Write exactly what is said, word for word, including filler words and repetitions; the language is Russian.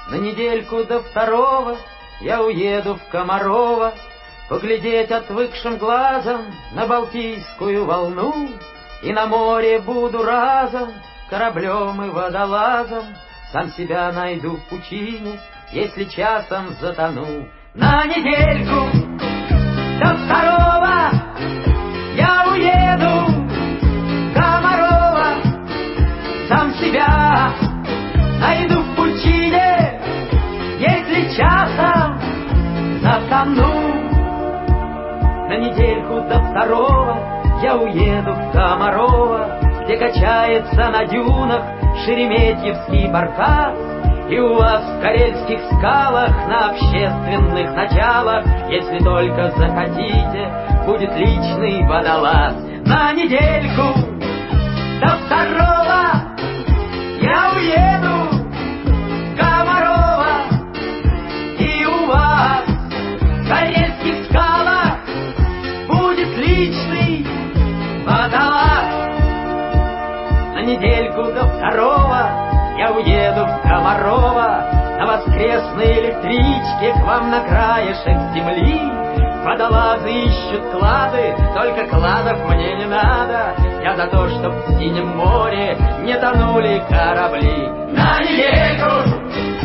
На недельку до второго я уеду в Комарово, поглядеть отвыкшим глазом на Балтийскую волну, и на море буду разом кораблем и водолазом, сам себя найду в пучине, если часом затону. На недельку до второго я уеду в Комарово, сам себя найду в пучине, если часом затону. На недельку до второго я уеду в Комарово, где качается на дюнах Шереметьевский баркас, и у вас в карельских скалах на общественных началах, если только захотите, будет личный водолаз. На недельку до второго я уеду в Комарово, и у вас в карельских скалах будет личный водолаз. На недельку до второго я уеду в Комарово, на воскресной электричке к вам на краешек земли. Водолазы ищут клады, только кладов мне не надо. Я за то, чтоб в синем море не тонули корабли. На недельку